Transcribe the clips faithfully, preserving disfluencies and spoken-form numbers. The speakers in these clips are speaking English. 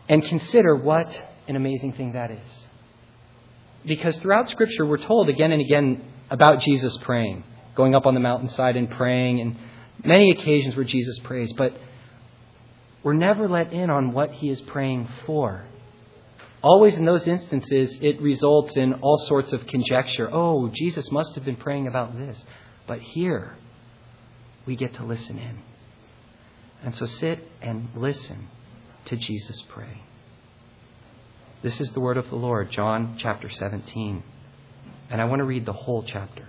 And consider what an amazing thing that is. Because throughout Scripture, we're told again and again about Jesus praying, going up on the mountainside and praying, and many occasions where Jesus prays, but we're never let in on what he is praying for. Always in those instances, it results in all sorts of conjecture. Oh, Jesus must have been praying about this. But here, we get to listen in. And so sit and listen to Jesus pray. This is the word of the Lord, John chapter seventeen. And I want to read the whole chapter.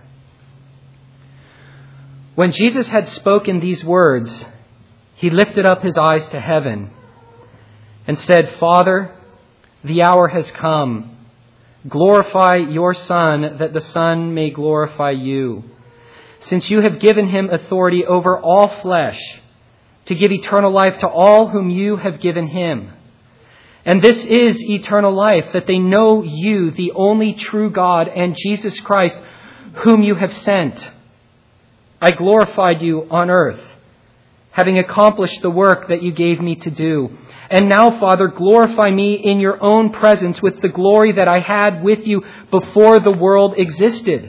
When Jesus had spoken these words, he lifted up his eyes to heaven and said, Father, the hour has come. Glorify your Son, that the Son may glorify you, since you have given him authority over all flesh, to give eternal life to all whom you have given him. And this is eternal life, that they know you, the only true God, and Jesus Christ, whom you have sent. I glorified you on earth, having accomplished the work that you gave me to do. And now, Father, glorify me in your own presence with the glory that I had with you before the world existed.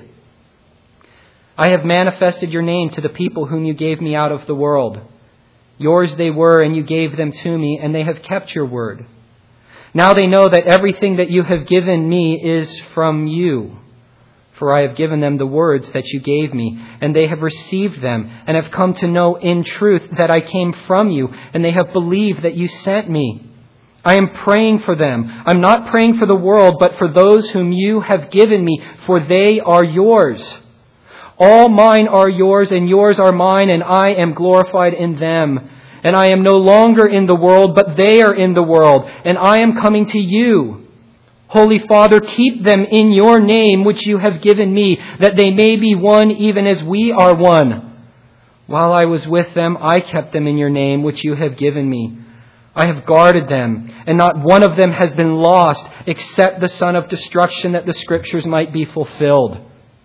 I have manifested your name to the people whom you gave me out of the world. Yours they were, and you gave them to me, and they have kept your word. Now they know that everything that you have given me is from you. For I have given them the words that you gave me, and they have received them, and have come to know in truth that I came from you, and they have believed that you sent me. I am praying for them. I'm not praying for the world, but for those whom you have given me, for they are yours. All mine are yours, and yours are mine, and I am glorified in them. And I am no longer in the world, but they are in the world, and I am coming to you. Holy Father, keep them in your name, which you have given me, that they may be one even as we are one. While I was with them, I kept them in your name, which you have given me. I have guarded them, and not one of them has been lost, except the son of destruction, that the Scriptures might be fulfilled.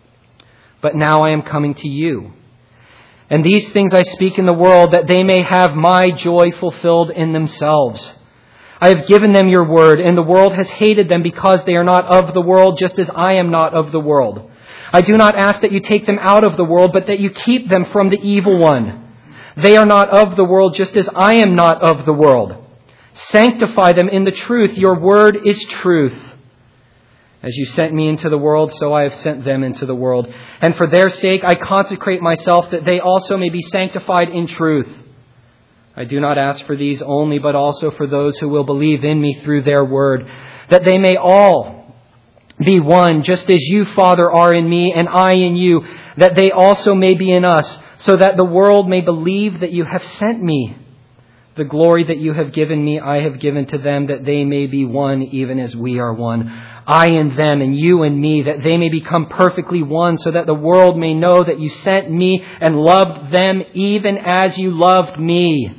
But now I am coming to you. And these things I speak in the world, that they may have my joy fulfilled in themselves. I have given them your word, and the world has hated them because they are not of the world, just as I am not of the world. I do not ask that you take them out of the world, but that you keep them from the evil one. They are not of the world, just as I am not of the world. Sanctify them in the truth. Your word is truth. As you sent me into the world, so I have sent them into the world. And for their sake I consecrate myself, that they also may be sanctified in truth. I do not ask for these only, but also for those who will believe in me through their word, that they may all be one, just as you, Father, are in me and I in you, that they also may be in us, so that the world may believe that you have sent me. The glory that you have given me, I have given to them, that they may be one, even as we are one. I and them, and you and me, that they may become perfectly one, so that the world may know that you sent me and loved them even as you loved me.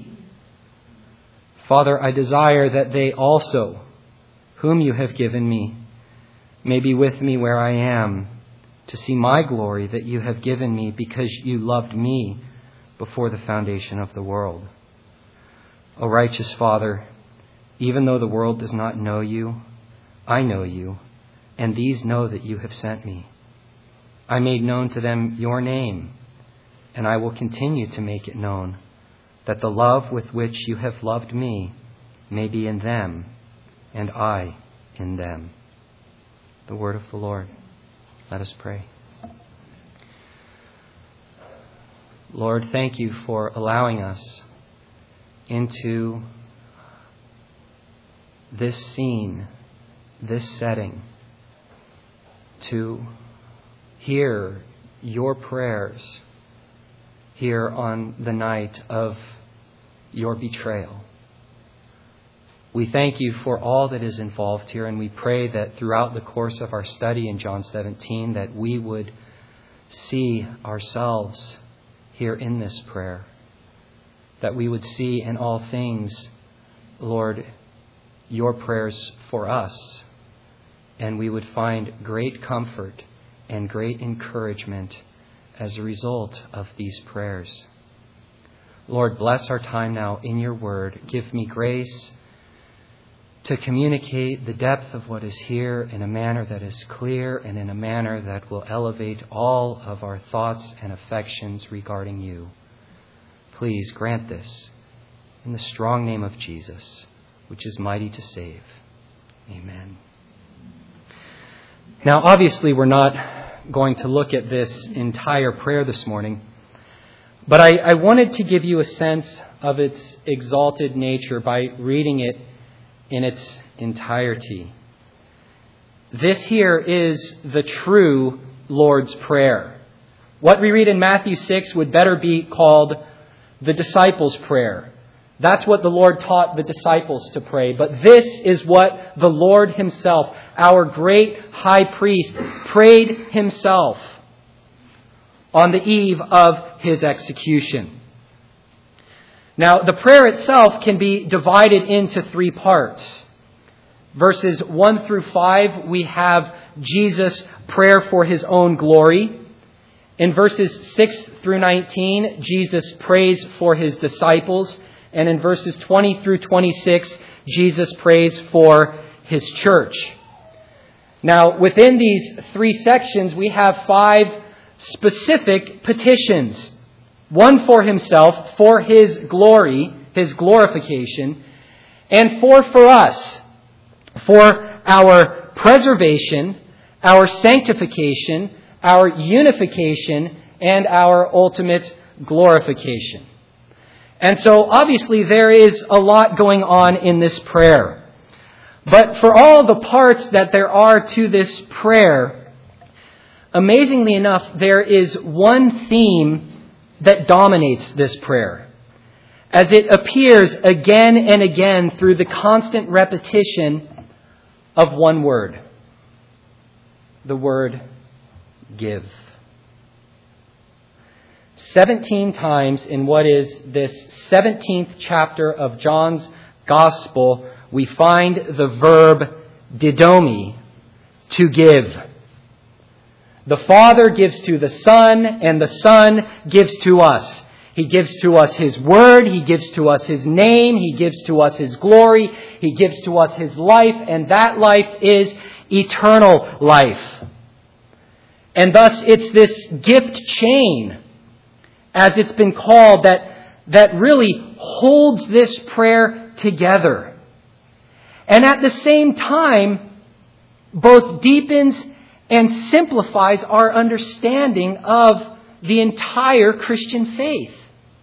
Father, I desire that they also, whom you have given me, may be with me where I am, to see my glory that you have given me, because you loved me before the foundation of the world. O righteous Father, even though the world does not know you, I know you, and these know that you have sent me. I made known to them your name, and I will continue to make it known, that the love with which you have loved me may be in them, and I in them. The word of the Lord. Let us pray. Lord, thank you for allowing us into this scene, this setting, to hear your prayers here on the night of your betrayal. We thank you for all that is involved here, and we pray that throughout the course of our study in John seventeen, that we would see ourselves here in this prayer, that we would see in all things, Lord, your prayers for us, and we would find great comfort and great encouragement as a result of these prayers. Lord, bless our time now in your word. Give me grace to communicate the depth of what is here in a manner that is clear and in a manner that will elevate all of our thoughts and affections regarding you. Please grant this in the strong name of Jesus, which is mighty to save. Amen. Now, obviously, we're not going to look at this entire prayer this morning, but I, I wanted to give you a sense of its exalted nature by reading it in its entirety. This here is the true Lord's Prayer. What we read in Matthew six would better be called the disciples' prayer. That's what the Lord taught the disciples to pray. But this is what the Lord himself, our great high priest, prayed himself on the eve of his execution. Now, the prayer itself can be divided into three parts. Verses one through five, we have Jesus' prayer for his own glory. In verses six through nineteen, Jesus prays for his disciples. And in verses twenty through twenty-six, Jesus prays for his church. Now, within these three sections, we have five specific petitions. One for himself, for his glory, his glorification, and four for us, for our preservation, our sanctification, our unification, and our ultimate glorification. And so, obviously, there is a lot going on in this prayer. But for all the parts that there are to this prayer, amazingly enough, there is one theme that dominates this prayer, as it appears again and again through the constant repetition of one word. The word give. Seventeen times in what is this seventeenth chapter of John's Gospel, we find the verb didomi, to give. The Father gives to the Son, and the Son gives to us. He gives to us His Word, He gives to us His name, He gives to us His glory, He gives to us His life, and that life is eternal life. And thus it's this gift chain, as it's been called, that, that really holds this prayer together. And at the same time, both deepens and simplifies our understanding of the entire Christian faith.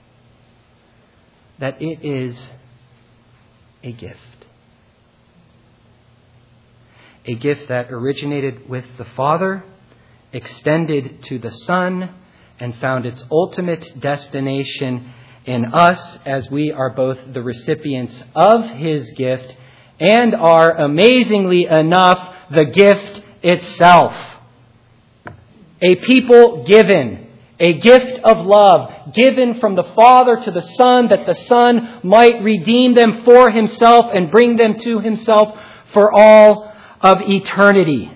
That it is a gift. A gift that originated with the Father, extended to the Son, and found its ultimate destination in us, as we are both the recipients of His gift and are, amazingly enough, the gift itself. A people given, a gift of love, given from the Father to the Son, that the Son might redeem them for Himself and bring them to Himself for all of eternity.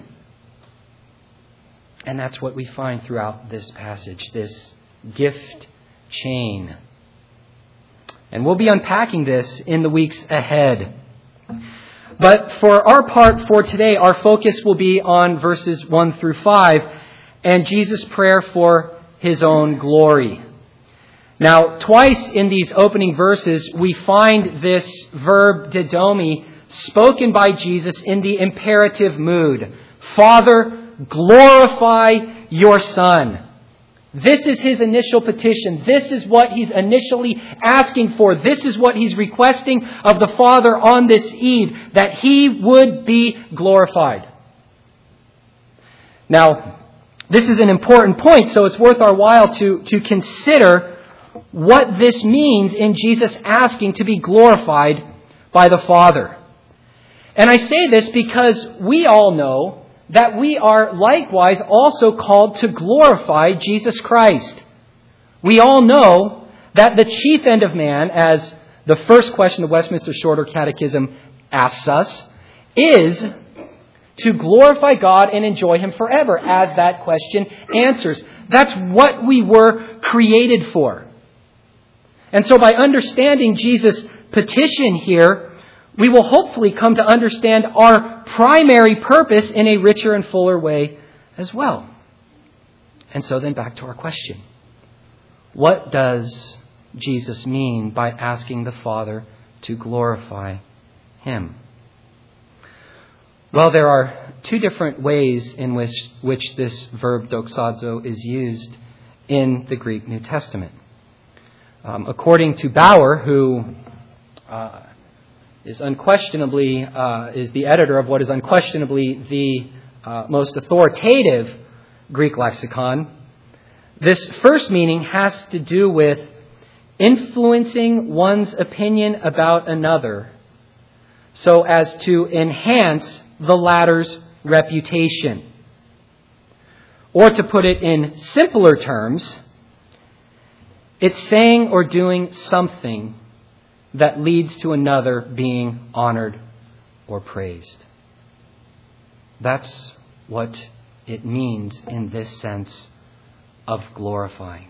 And that's what we find throughout this passage, this gift chain. And we'll be unpacking this in the weeks ahead. But for our part for today, our focus will be on verses one through five and Jesus' prayer for His own glory. Now, twice in these opening verses, we find this verb didomi spoken by Jesus in the imperative mood. Father, glorify your Son. This is His initial petition. This is what He's initially asking for. This is what He's requesting of the Father on this eve, that He would be glorified. Now, this is an important point, so it's worth our while to, to consider what this means in Jesus asking to be glorified by the Father. And I say this because we all know that we are likewise also called to glorify Jesus Christ. We all know that the chief end of man, as the first question of Westminster Shorter Catechism asks us, is to glorify God and enjoy Him forever, as that question answers. That's what we were created for. And so by understanding Jesus' petition here, we will hopefully come to understand our primary purpose in a richer and fuller way as well. And so then back to our question. What does Jesus mean by asking the Father to glorify Him? Well, there are two different ways in which, which this verb doxazo is used in the Greek New Testament. Um, according to Bauer, who uh, is unquestionably uh, is the editor of what is unquestionably the uh, most authoritative Greek lexicon, this first meaning has to do with influencing one's opinion about another so as to enhance the latter's reputation. Or to put it in simpler terms, it's saying or doing something that leads to another being honored or praised. That's what it means in this sense of glorifying.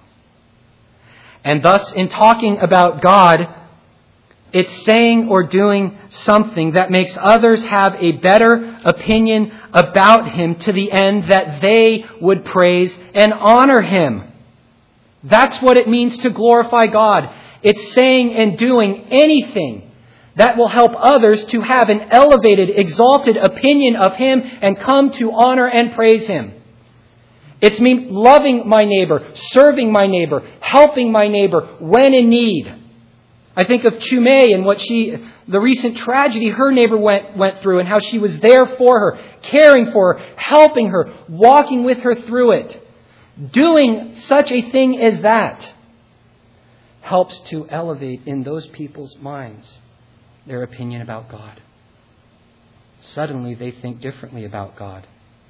And thus, in talking about God, it's saying or doing something that makes others have a better opinion about Him to the end that they would praise and honor Him. That's what it means to glorify God. It's saying and doing anything that will help others to have an elevated, exalted opinion of Him and come to honor and praise Him. It's me loving my neighbor, serving my neighbor, helping my neighbor when in need. I think of Chumei and what she, the recent tragedy her neighbor went, went through and how she was there for her, caring for her, helping her, walking with her through it. Doing such a thing as that helps to elevate in those people's minds their opinion about God. Suddenly they think differently about God.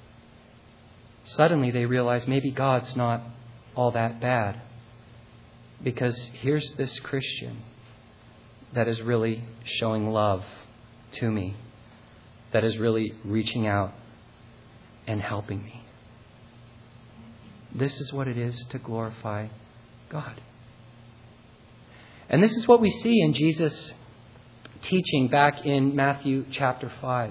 Suddenly they realize maybe God's not all that bad, because here's this Christian that is really showing love to me, that is really reaching out and helping me. This is what it is to glorify God. And this is what we see in Jesus' teaching back in Matthew chapter five,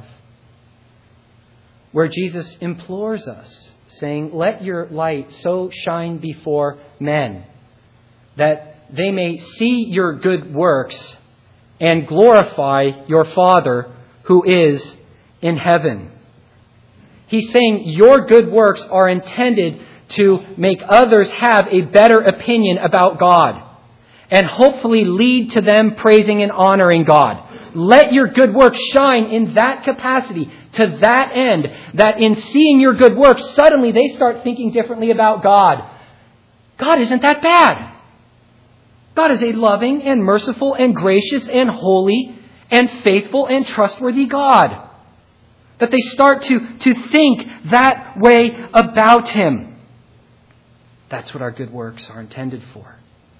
where Jesus implores us, saying, "Let your light so shine before men that they may see your good works and glorify your Father who is in heaven." He's saying your good works are intended to make others have a better opinion about God and hopefully lead to them praising and honoring God. Let your good works shine in that capacity, to that end, that in seeing your good works, suddenly they start thinking differently about God. God isn't that bad. God is a loving and merciful and gracious and holy and faithful and trustworthy God. That they start to, to think that way about Him. That's what our good works are intended for.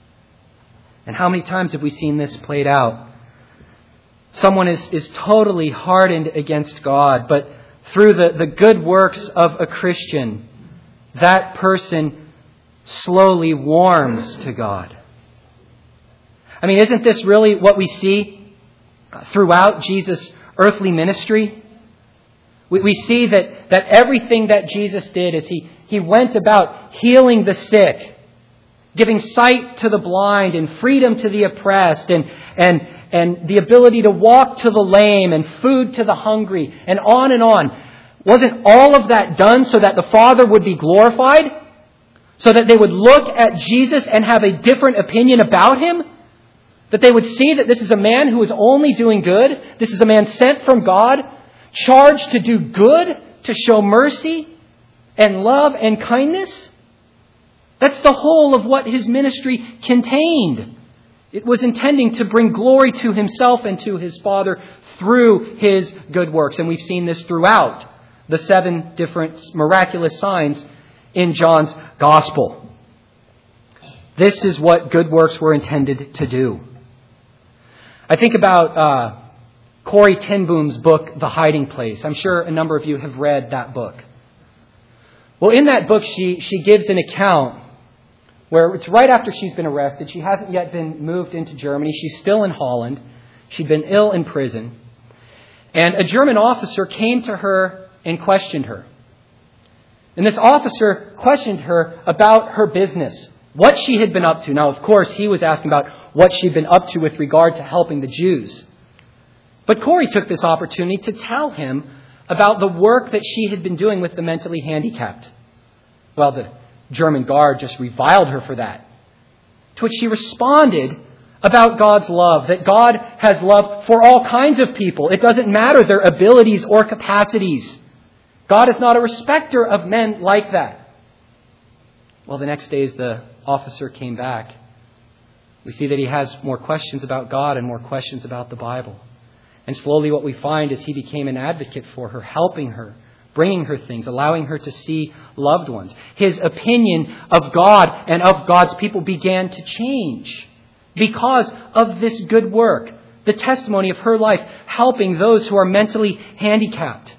And how many times have we seen this played out? Someone is, is totally hardened against God, but through the, the good works of a Christian, that person slowly warms to God. I mean, isn't this really what we see throughout Jesus' earthly ministry? We, we see that, that everything that Jesus did is He, he went about healing the sick, giving sight to the blind and freedom to the oppressed and, and, and the ability to walk to the lame and food to the hungry and on and on. Wasn't all of that done so that the Father would be glorified? So that they would look at Jesus and have a different opinion about Him? That they would see that this is a man who is only doing good. This is a man sent from God, charged to do good, to show mercy and love and kindness. That's the whole of what His ministry contained. It was intending to bring glory to Himself and to His Father through His good works. And we've seen this throughout the seven different miraculous signs in John's Gospel. This is what good works were intended to do. I think about uh, Corrie ten Boom's book, The Hiding Place. I'm sure a number of you have read that book. Well, in that book, she, she gives an account where it's right after she's been arrested. She hasn't yet been moved into Germany. She's still in Holland. She'd been ill in prison. And a German officer came to her and questioned her. And this officer questioned her about her business, what she had been up to. Now, of course, he was asking about what she'd been up to with regard to helping the Jews. But Corrie took this opportunity to tell him about the work that she had been doing with the mentally handicapped. Well, the German guard just reviled her for that. To which she responded about God's love, that God has love for all kinds of people. It doesn't matter their abilities or capacities. God is not a respecter of men like that. Well, the next day as the officer came back, we see that he has more questions about God and more questions about the Bible. And slowly what we find is he became an advocate for her, helping her, bringing her things, allowing her to see loved ones. His opinion of God and of God's people began to change because of this good work, the testimony of her life, helping those who are mentally handicapped.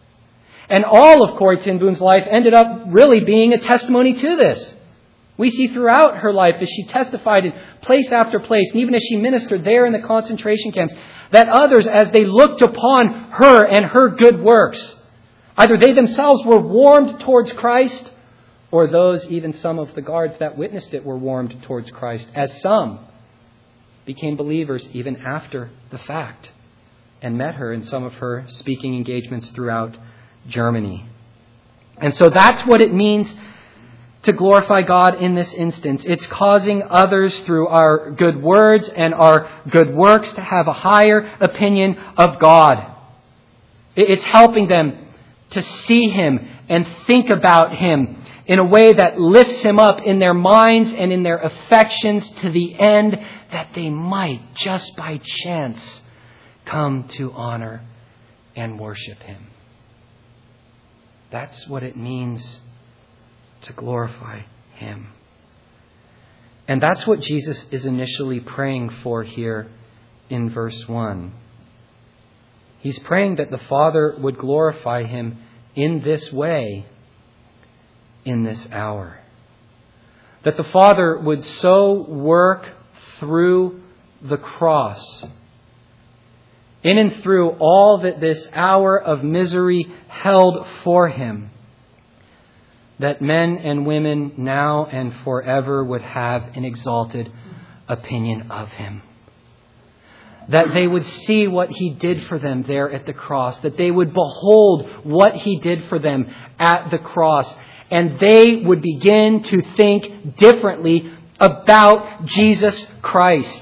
And all of Corrie ten Boom's life ended up really being a testimony to this. We see throughout her life as she testified in place after place, and even as she ministered there in the concentration camps, that others, as they looked upon her and her good works, either they themselves were warmed towards Christ, or those, even some of the guards that witnessed it, were warmed towards Christ, as some became believers even after the fact and met her in some of her speaking engagements throughout Germany. And so that's what it means to glorify God in this instance. It's causing others through our good words and our good works to have a higher opinion of God. It's helping them to see Him and think about Him in a way that lifts Him up in their minds and in their affections to the end that they might, just by chance, come to honor and worship Him. That's what it means to glorify Him. And that's what Jesus is initially praying for here in verse one. He's praying that the Father would glorify Him in this way, in this hour. That the Father would so work through the cross, in and through all that this hour of misery held for Him, that men and women now and forever would have an exalted opinion of Him. That they would see what He did for them there at the cross. That they would behold what He did for them at the cross. And they would begin to think differently about Jesus Christ.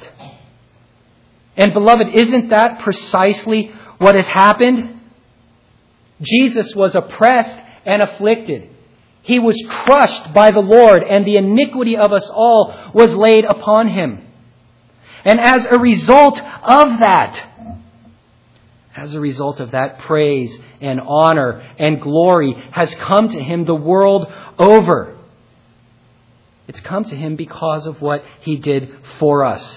And beloved, isn't that precisely what has happened? Jesus was oppressed and afflicted. He was crushed by the Lord, and the iniquity of us all was laid upon Him. And as a result of that, as a result of that, praise and honor and glory has come to Him the world over. It's come to Him because of what He did for us.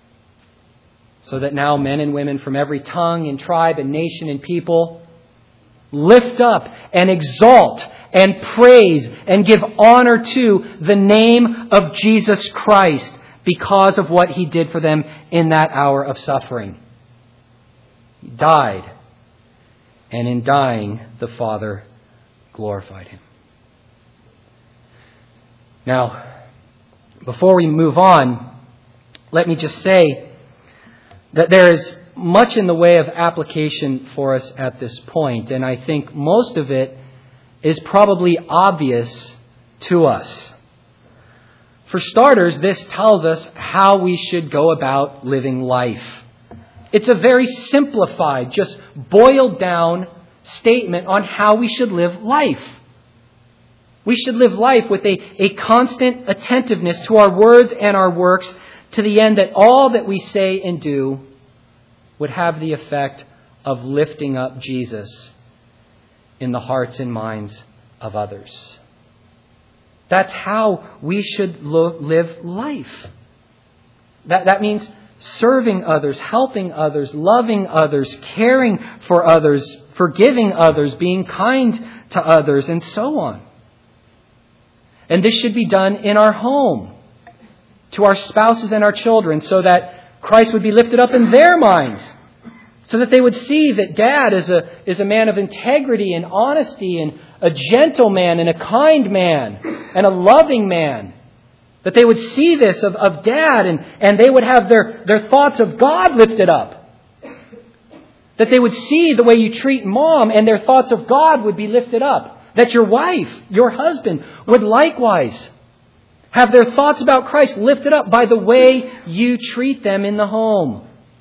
So that now men and women from every tongue and tribe and nation and people lift up and exalt and praise and give honor to the name of Jesus Christ because of what He did for them in that hour of suffering. He died, and in dying, the Father glorified Him. Now, before we move on, let me just say that there is much in the way of application for us at this point, and I think most of it is probably obvious to us. For starters, this tells us how we should go about living life. It's a very simplified, just boiled down statement on how we should live life. We should live life with a, a constant attentiveness to our words and our works, to the end that all that we say and do would have the effect of lifting up Jesus in the hearts and minds of others. That's how we should lo- live life. That, that means serving others, helping others, loving others, caring for others, forgiving others, being kind to others, and so on. And this should be done in our home, to our spouses and our children, so that Christ would be lifted up in their minds So that they would see that Dad is a, is a man of integrity and honesty and a gentle man and a kind man and a loving man. That they would see this of, of Dad and, and they would have their, their thoughts of God lifted up. That they would see the way you treat Mom and their thoughts of God would be lifted up. That your wife, your husband, would likewise have their thoughts about Christ lifted up by the way you treat them in the home.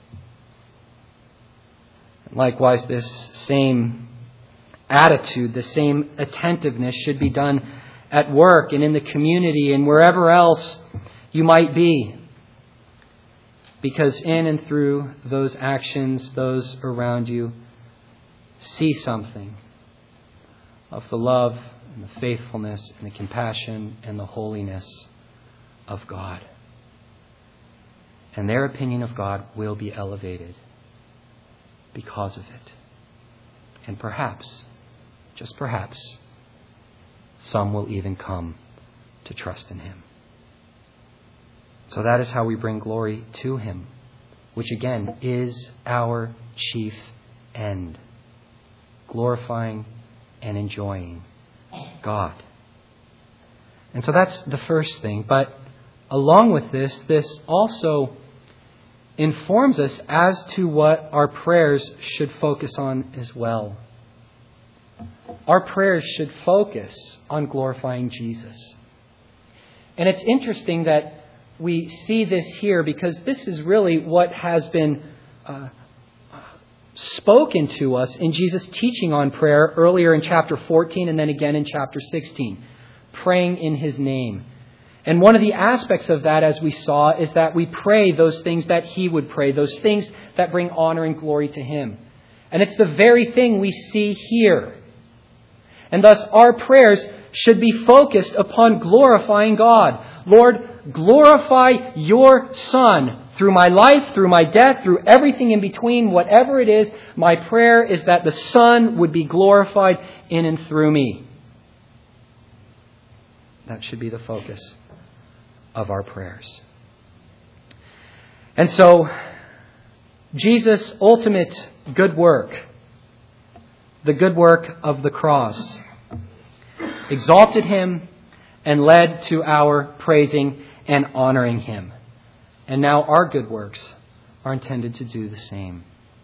Likewise, this same attitude, the same attentiveness should be done at work and in the community and wherever else you might be. Because in and through those actions, those around you see something of the love and the faithfulness and the compassion and the holiness of God. And their opinion of God will be elevated because of it. And perhaps, just perhaps, some will even come to trust in Him. So that is how we bring glory to Him, which again is our chief end. Glorifying and enjoying God. And so that's the first thing. But along with this, this also informs us as to what our prayers should focus on as well. Our prayers should focus on glorifying Jesus. And it's interesting that we see this here because this is really what has been uh, spoken to us in Jesus' teaching on prayer earlier in chapter fourteen and then again in chapter sixteen. Praying in His name. And one of the aspects of that, as we saw, is that we pray those things that He would pray, those things that bring honor and glory to Him. And it's the very thing we see here. And thus our prayers should be focused upon glorifying God. Lord, glorify your Son through my life, through my death, through everything in between, whatever it is. My prayer is that the Son would be glorified in and through me. That should be the focus of our prayers. And so, Jesus' ultimate good work, the good work of the cross, exalted Him and led to our praising and honoring Him. And now our good works are intended to do the same.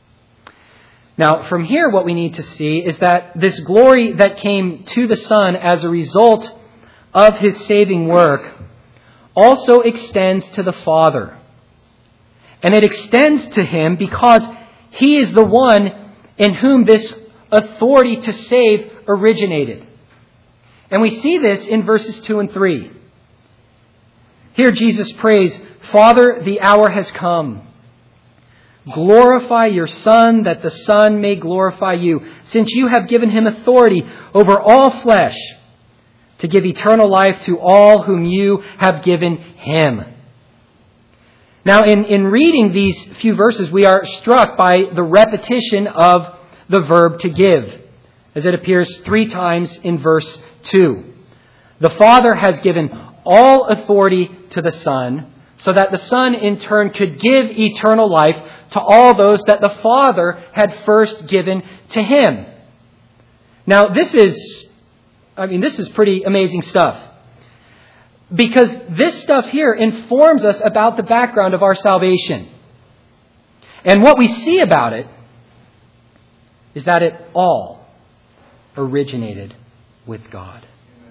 Now, from here, what we need to see is that this glory that came to the Son as a result of His saving work also extends to the Father. And it extends to Him because He is the one in whom this authority to save originated. And we see this in verses two and three. Here Jesus prays, Father, the hour has come. Glorify your Son, that the Son may glorify you, since you have given Him authority over all flesh, to give eternal life to all whom you have given Him. Now, in, in reading these few verses, we are struck by the repetition of the verb to give, as it appears three times in verse two. The Father has given all authority to the Son, so that the Son in turn could give eternal life to all those that the Father had first given to Him. Now, this is I mean, this is pretty amazing stuff. Because this stuff here informs us about the background of our salvation. And what we see about it is that it all originated with God.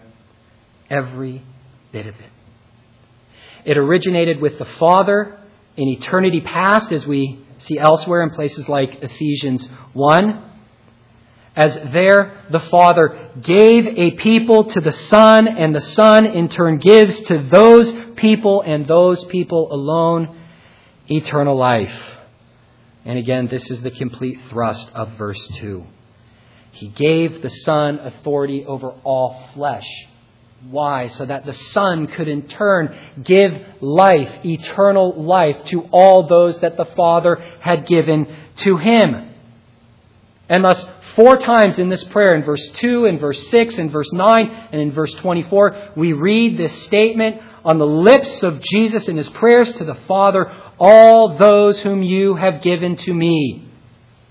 Every bit of it. It originated with the Father in eternity past, as we see elsewhere in places like Ephesians one. As there the Father gave a people to the Son, and the Son in turn gives to those people and those people alone eternal life. And again, this is the complete thrust of verse two. He gave the Son authority over all flesh. Why? So that the Son could in turn give life, eternal life, to all those that the Father had given to Him. And thus, four times in this prayer, in verse two, in verse six, in verse nine, and in verse twenty-four, we read this statement on the lips of Jesus in His prayers to the Father, all those whom you have given to me.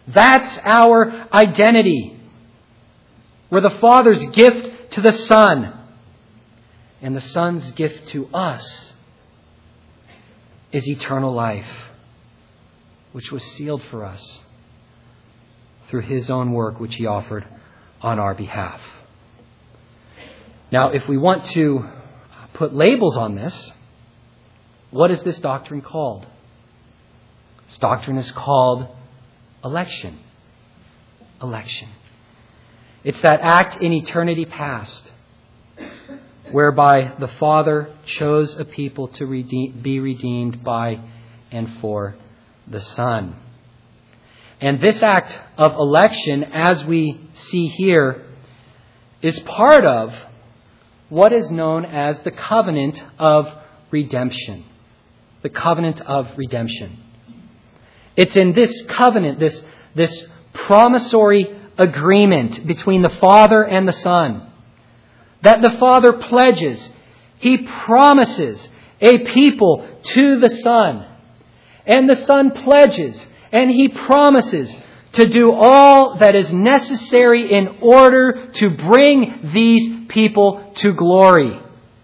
That's our identity. We're the Father's gift to the Son. And the Son's gift to us is eternal life, which was sealed for us through His own work, which He offered on our behalf. Now, if we want to put labels on this, what is this doctrine called? This doctrine is called election. Election. It's that act in eternity past whereby the Father chose a people to redeem, be redeemed by and for the Son. And this act of election, as we see here, is part of what is known as the covenant of redemption. The covenant of redemption. It's in this covenant, this, this promissory agreement between the Father and the Son, that the Father pledges, He promises a people to the Son. And the Son pledges and He promises to do all that is necessary in order to bring these people to glory.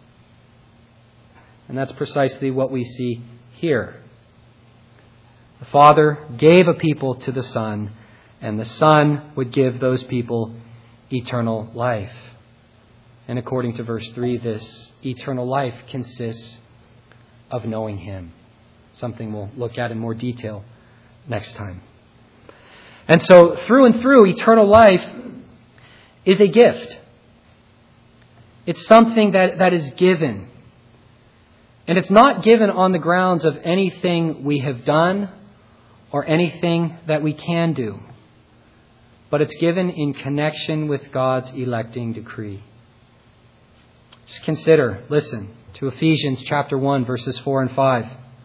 And that's precisely what we see here. The Father gave a people to the Son, and the Son would give those people eternal life. And according to verse three, this eternal life consists of knowing Him. Something we'll look at in more detail next time. And so, through and through, eternal life is a gift. It's something that, that is given. And it's not given on the grounds of anything we have done or anything that we can do. But it's given in connection with God's electing decree. Just consider, listen to Ephesians chapter one, verses four and five.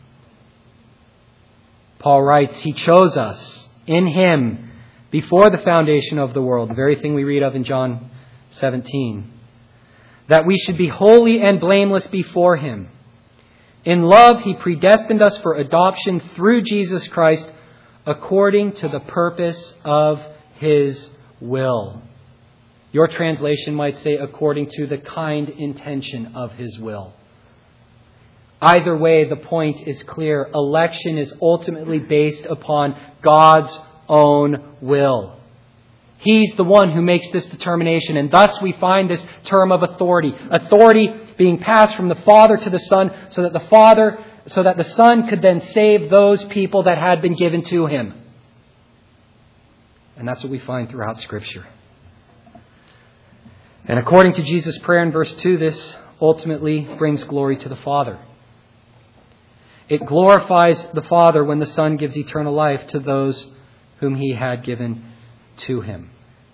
Paul writes, He chose us in Him before the foundation of the world, the very thing we read of in John seventeen, that we should be holy and blameless before Him. In love, He predestined us for adoption through Jesus Christ according to the purpose of His will. Your translation might say according to the kind intention of His will. Either way, the point is clear. Election is ultimately based upon God's own will. He's the one who makes this determination, and thus we find this term of authority. Authority being passed from the Father to the Son, so that the Father, so that the Son could then save those people that had been given to Him. And that's what we find throughout Scripture. And according to Jesus' prayer in verse two, this ultimately brings glory to the Father. It glorifies the Father when the Son gives eternal life to those whom He had given to Him.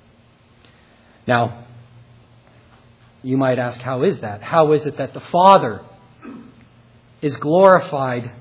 Now, you might ask, how is that? How is it that the Father is glorified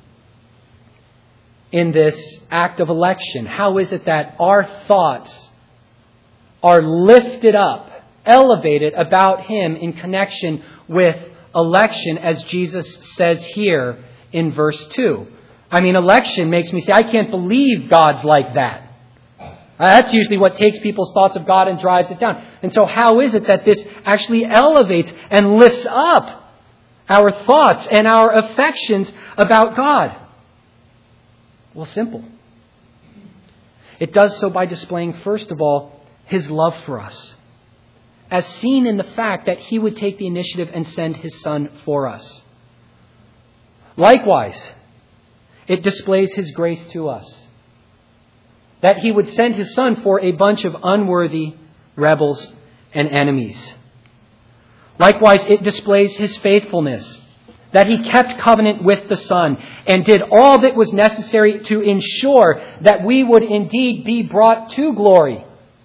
in this act of election? How is it that our thoughts are lifted up, elevated about Him in connection with election, as Jesus says here in verse two? I mean, election makes me say, I can't believe God's like that. That's usually what takes people's thoughts of God and drives it down. And so how is it that this actually elevates and lifts up our thoughts and our affections about God? Well, simple. It does so by displaying, first of all, His love for us, as seen in the fact that He would take the initiative and send His Son for us. Likewise, it displays His grace to us, that He would send His Son for a bunch of unworthy rebels and enemies. Likewise, it displays His faithfulness, that He kept covenant with the Son and did all that was necessary to ensure that we would indeed be brought to glory.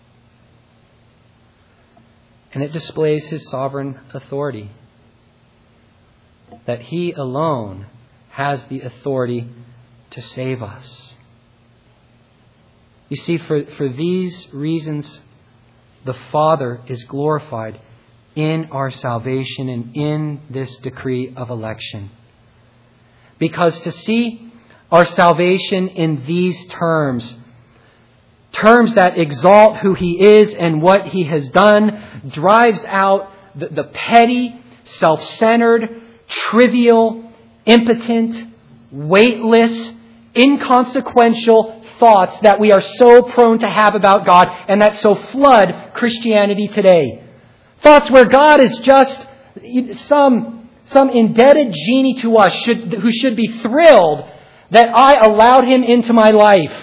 And it displays His sovereign authority, that He alone has the authority to save us. You see, for, for these reasons, the Father is glorified in our salvation and in this decree of election. Because to see our salvation in these terms terms that exalt who He is and what He has done, drives out the, the petty, self-centered, trivial, impotent, weightless, inconsequential thoughts that we are so prone to have about God and that so flood Christianity today. Thoughts where God is just some, some indebted genie to us should, who should be thrilled that I allowed Him into my life.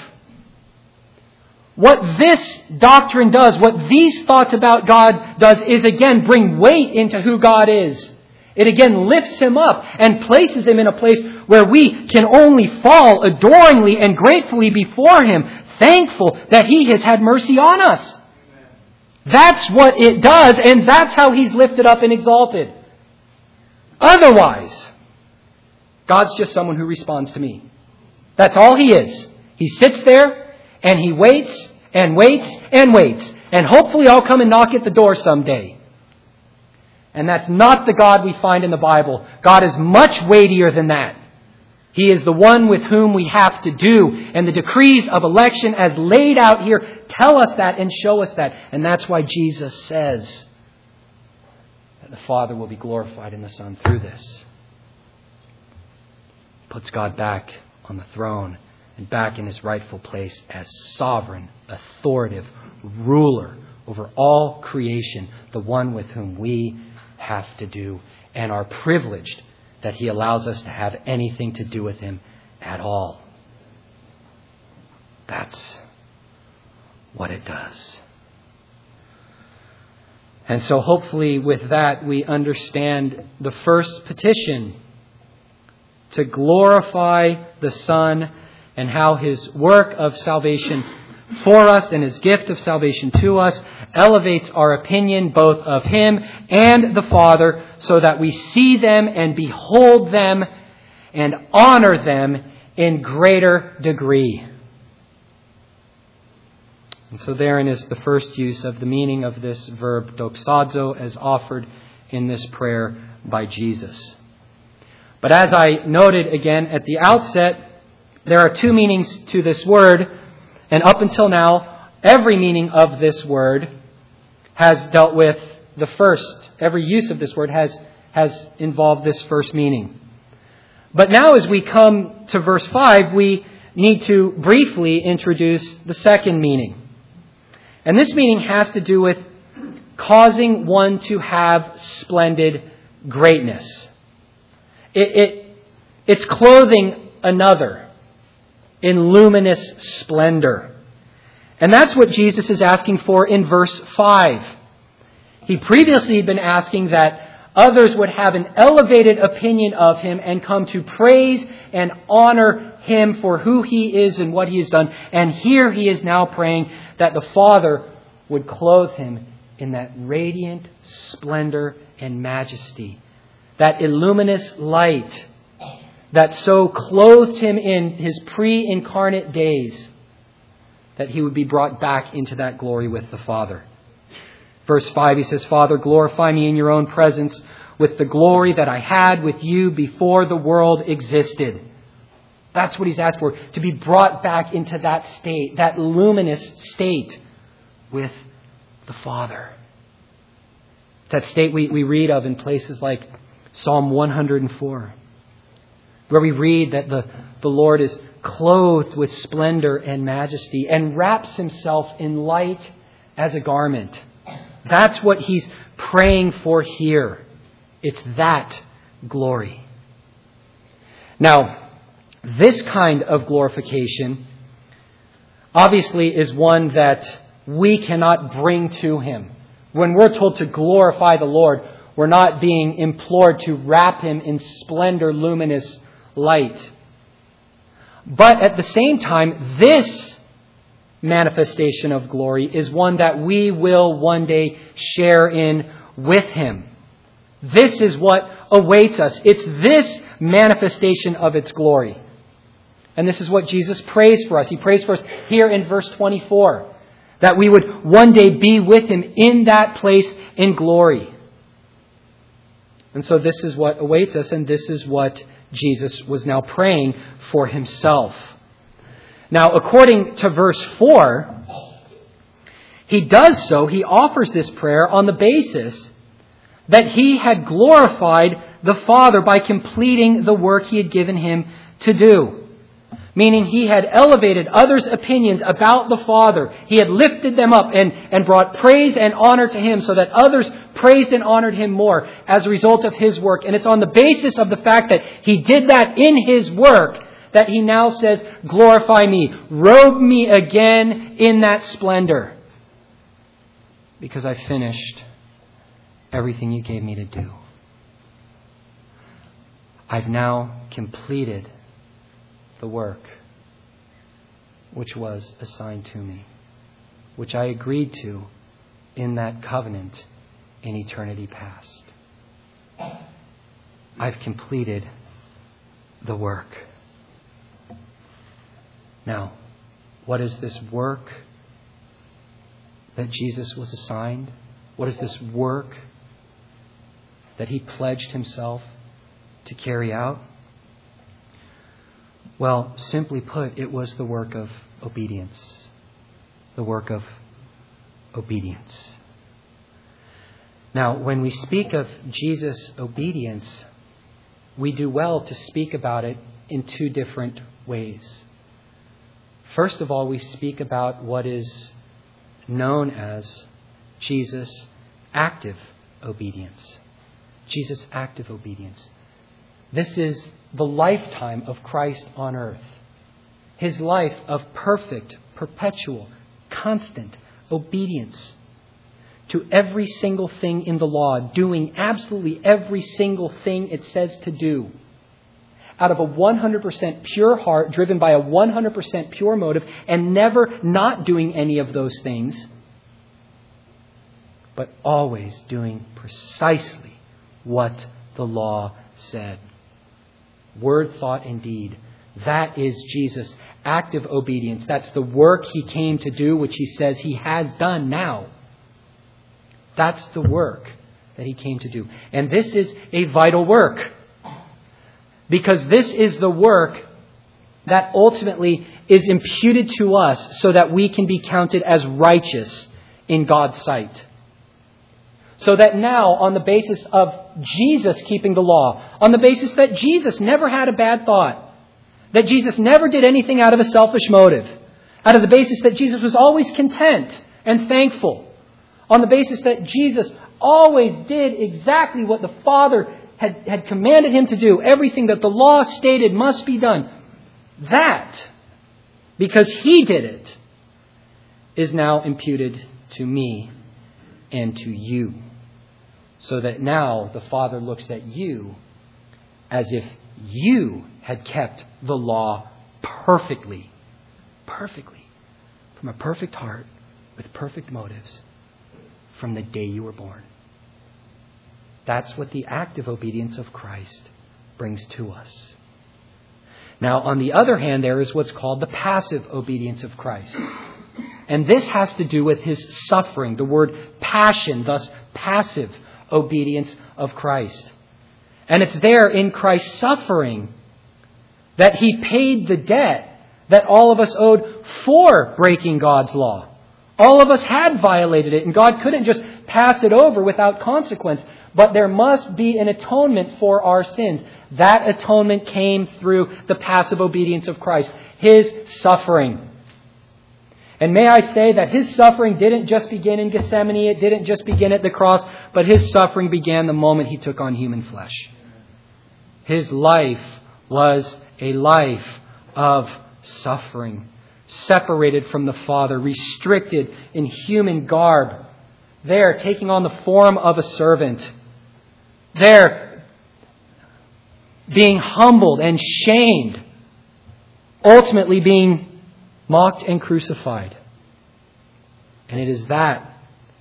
What this doctrine does, what these thoughts about God does, is again bring weight into who God is. It again lifts Him up and places Him in a place where we can only fall adoringly and gratefully before Him, thankful that He has had mercy on us. That's what it does, and that's how He's lifted up and exalted. Otherwise, God's just someone who responds to me. That's all He is. He sits there and He waits and waits and waits. And hopefully I'll come and knock at the door someday. And that's not the God we find in the Bible. God is much weightier than that. He is the one with whom we have to do. And the decrees of election as laid out here tell us that and show us that. And that's why Jesus says that the Father will be glorified in the Son through this. Puts God back on the throne and back in His rightful place as sovereign, authoritative ruler over all creation, the one with whom we have to do and are privileged that He allows us to have anything to do with Him at all. That's what it does. And so hopefully with that we understand the first petition to glorify the Son and how His work of salvation for us and His gift of salvation to us elevates our opinion both of Him and the Father so that we see them and behold them and honor them in greater degree. And so therein is the first use of the meaning of this verb doxazo as offered in this prayer by Jesus. But as I noted again at the outset, there are two meanings to this word. And up until now, every meaning of this word has dealt with the first. Every use of this word has, has involved this first meaning. But now as we come to verse five, we need to briefly introduce the second meaning. And this meaning has to do with causing one to have splendid greatness. It, it, it's clothing another in luminous splendor. And that's what Jesus is asking for in verse five. He previously had been asking that others would have an elevated opinion of Him and come to praise and honor Him for who He is and what He has done. And here He is now praying that the Father would clothe Him in that radiant splendor and majesty, that illuminous light that so clothed Him in His pre-incarnate days that He would be brought back into that glory with the Father. Verse five, He says, Father, glorify me in your own presence with the glory that I had with you before the world existed. That's what He's asked for, to be brought back into that state, that luminous state with the Father. That state we, we read of in places like Psalm one hundred four. Where we read that the, the Lord is clothed with splendor and majesty and wraps Himself in light as a garment. That's what He's praying for here. It's that glory. Now, this kind of glorification obviously is one that we cannot bring to Him. When we're told to glorify the Lord, we're not being implored to wrap Him in splendor, luminous light. But at the same time, this manifestation of glory is one that we will one day share in with Him. This is what awaits us. It's this manifestation of its glory. And this is what Jesus prays for us. He prays for us here in verse twenty-four, that we would one day be with Him in that place in glory. And so this is what awaits us, and this is what Jesus was now praying for Himself. Now, according to verse four, he does so, he offers this prayer on the basis that he had glorified the Father by completing the work he had given him to do. Meaning he had elevated others' opinions about the Father. He had lifted them up and, and brought praise and honor to him so that others praised and honored him more as a result of his work. And it's on the basis of the fact that he did that in his work that he now says, glorify me, robe me again in that splendor. Because I finished everything you gave me to do. I've now completed the work which was assigned to me, which I agreed to in that covenant in eternity past. I've completed the work. Now, what is this work that Jesus was assigned? What is this work that he pledged himself to carry out? Well, simply put, it was the work of obedience. The work of obedience. Now, when we speak of Jesus' obedience, we do well to speak about it in two different ways. First of all, we speak about what is known as Jesus' active obedience. Jesus' active obedience. This is the lifetime of Christ on earth. His life of perfect, perpetual, constant obedience to every single thing in the law, doing absolutely every single thing it says to do, out of a one hundred percent pure heart, driven by a one hundred percent pure motive, and never not doing any of those things, but always doing precisely what the law said. Word, thought, and deed. That is Jesus' active obedience. That's the work he came to do, which he says he has done now. That's the work that he came to do. And this is a vital work. Because this is the work that ultimately is imputed to us so that we can be counted as righteous in God's sight. So that now, on the basis of Jesus keeping the law, on the basis that Jesus never had a bad thought, that Jesus never did anything out of a selfish motive, out of the basis that Jesus was always content and thankful, on the basis that Jesus always did exactly what the Father had, had commanded him to do, everything that the law stated must be done, that, because he did it, is now imputed to me and to you. So that now the Father looks at you as if you had kept the law perfectly, perfectly, from a perfect heart, with perfect motives, from the day you were born. That's what the active obedience of Christ brings to us. Now, on the other hand, there is what's called the passive obedience of Christ. And this has to do with his suffering. The word passion, thus passive obedience of Christ. And it's there in Christ's suffering that he paid the debt that all of us owed for breaking God's law. All of us had violated it, and God couldn't just pass it over without consequence. But there must be an atonement for our sins. That atonement came through the passive obedience of Christ, his suffering. And may I say that his suffering didn't just begin in Gethsemane, it didn't just begin at the cross, but his suffering began the moment he took on human flesh. His life was a life of suffering, separated from the Father, restricted in human garb, there taking on the form of a servant, there being humbled and shamed, ultimately being mocked and crucified. And it is that,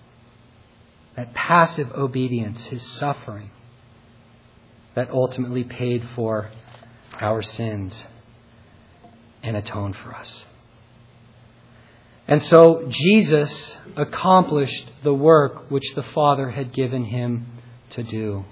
that passive obedience, his suffering, that ultimately paid for our sins and atoned for us. And so Jesus accomplished the work which the Father had given him to do.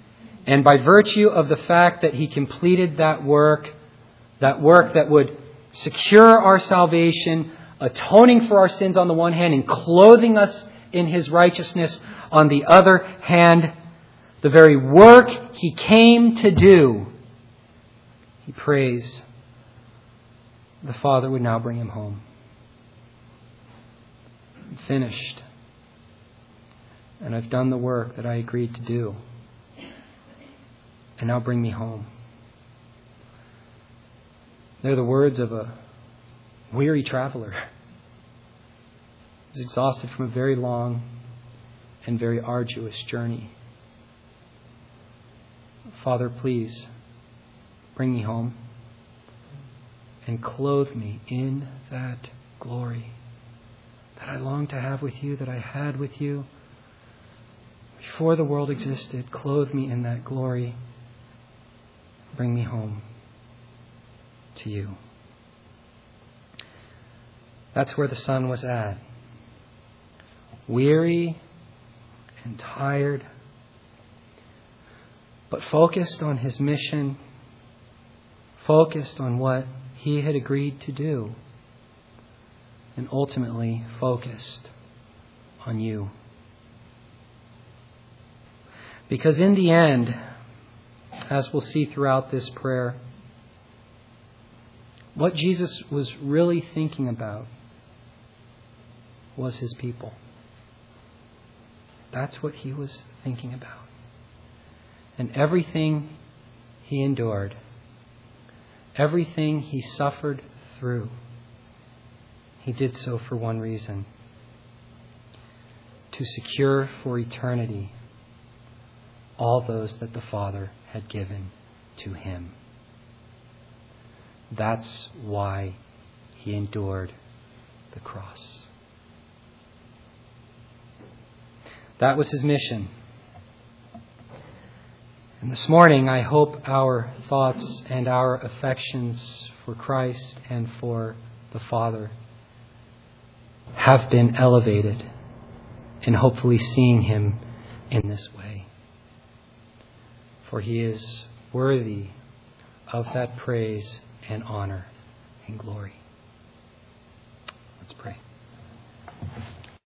And by virtue of the fact that he completed that work, that work that would secure our salvation, atoning for our sins on the one hand, and clothing us in His righteousness on the other hand. The very work He came to do, He prays the Father would now bring Him home. I'm finished. And I've done the work that I agreed to do. And now bring me home. They're the words of a weary traveler. He's exhausted from a very long and very arduous journey. Father, please bring me home and clothe me in that glory that I long to have with you, that I had with you before the world existed. Clothe me in that glory. Bring me home to you. That's where the Son was at. Weary and tired, but focused on His mission, focused on what He had agreed to do, and ultimately focused on you. Because in the end, as we'll see throughout this prayer, what Jesus was really thinking about was His people. That's what He was thinking about. And everything He endured, everything He suffered through, He did so for one reason: to secure for eternity all those that the Father had given to Him. That's why He endured the cross. That was His mission. And this morning, I hope our thoughts and our affections for Christ and for the Father have been elevated in hopefully seeing Him in this way. For He is worthy of that praise and honor and glory. Let's pray.